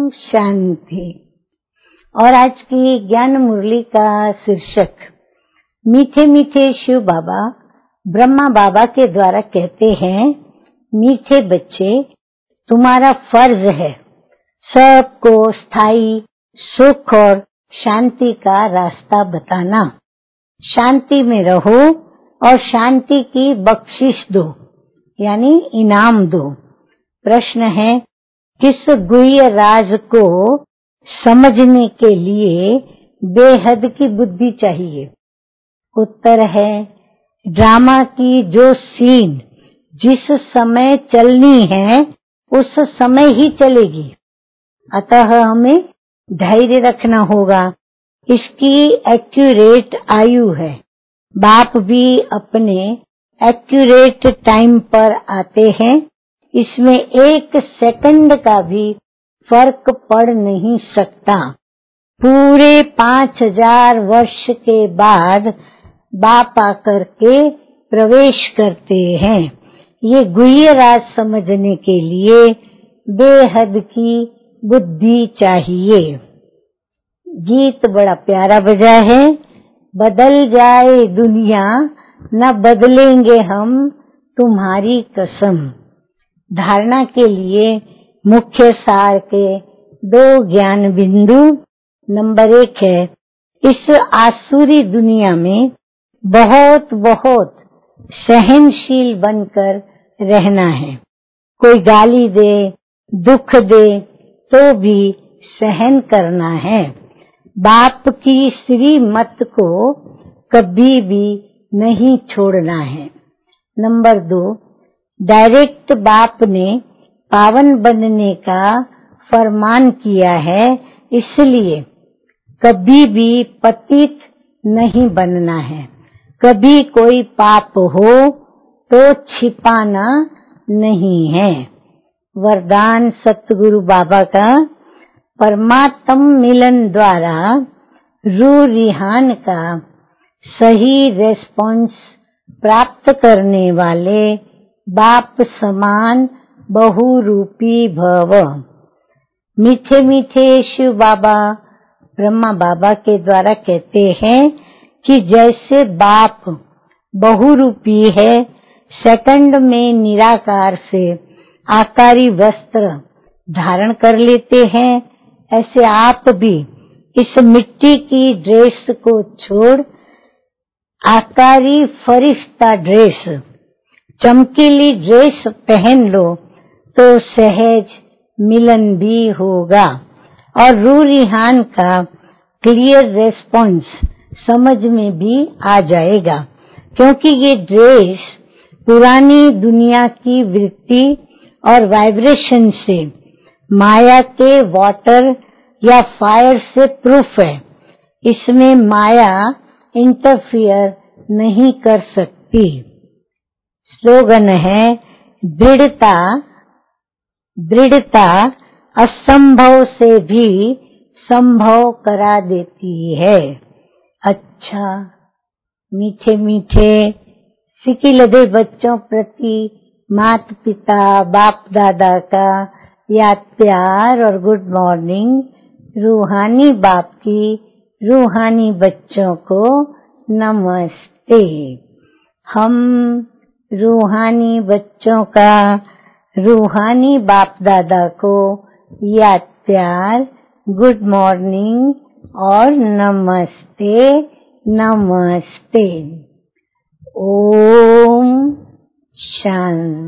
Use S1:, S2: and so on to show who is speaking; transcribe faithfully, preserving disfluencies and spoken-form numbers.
S1: शांति। और आज की ज्ञान मुरली का शीर्षक मीठे मीठे शिव बाबा ब्रह्मा बाबा के द्वारा कहते हैं, मीठे बच्चे, तुम्हारा फर्ज है सबको स्थायी सुख और शांति का रास्ता बताना। शांति में रहो और शांति की बख्शिश दो, यानी इनाम दो। प्रश्न है, किस गुह्य राज को समझने के लिए बेहद की बुद्धि चाहिए? उत्तर है, ड्रामा की जो सीन जिस समय चलनी है उस समय ही चलेगी, अतः हमें धैर्य रखना होगा। इसकी एक्यूरेट आयु है। बाप भी अपने एक्यूरेट टाइम पर आते हैं। इसमें एक सेकंड का भी फर्क पड़ नहीं सकता। पूरे पांच हजार वर्ष के बाद बाप आकर के प्रवेश करते हैं। ये गुह्य राज समझने के लिए बेहद की बुद्धि चाहिए। गीत बड़ा प्यारा बजा है, बदल जाए दुनिया न बदलेंगे हम तुम्हारी कसम। धारणा के लिए मुख्य सार के दो ज्ञान बिंदु। नंबर एक है, इस आसुरी दुनिया में बहुत बहुत सहनशील बनकर रहना है। कोई गाली दे, दुख दे तो भी सहन करना है। बाप की श्रीमत को कभी भी नहीं छोड़ना है। नंबर दो, डायरेक्ट बाप ने पावन बनने का फरमान किया है, इसलिए कभी भी पतित नहीं बनना है। कभी कोई पाप हो तो छिपाना नहीं है। वरदान सतगुरु बाबा का, परमात्म मिलन द्वारा रूह रिहान का सही रेस्पॉन्स प्राप्त करने वाले बाप समान बहुरूपी भव। मीठे मीठे शिव बाबा ब्रह्मा बाबा के द्वारा कहते हैं कि जैसे बाप बहुरूपी है, सेकंड में निराकार से आकारी वस्त्र धारण कर लेते हैं, ऐसे आप भी इस मिट्टी की ड्रेस को छोड़ आकारी फरिश्ता ड्रेस, चमकीली ड्रेस पहन लो तो सहज मिलन भी होगा और रूह रिहान का क्लियर रेस्पॉन्स समझ में भी आ जाएगा। क्योंकि ये ड्रेस पुरानी दुनिया की वृत्ति और वाइब्रेशन से, माया के वाटर या फायर से प्रूफ है। इसमें माया इंटरफियर नहीं कर सकती। स्लोगन है, दृढ़ता दृढ़ता असंभव से भी संभव करा देती है। अच्छा, मीठे मीठे सिकी लदे बच्चों प्रति माता पिता बाप दादा का याद प्यार और गुड मॉर्निंग। रूहानी बाप की रूहानी बच्चों को नमस्ते। हम रूहानी बच्चों का रूहानी बाप दादा को याद प्यार, गुड मॉर्निंग और नमस्ते नमस्ते। ओम शांति।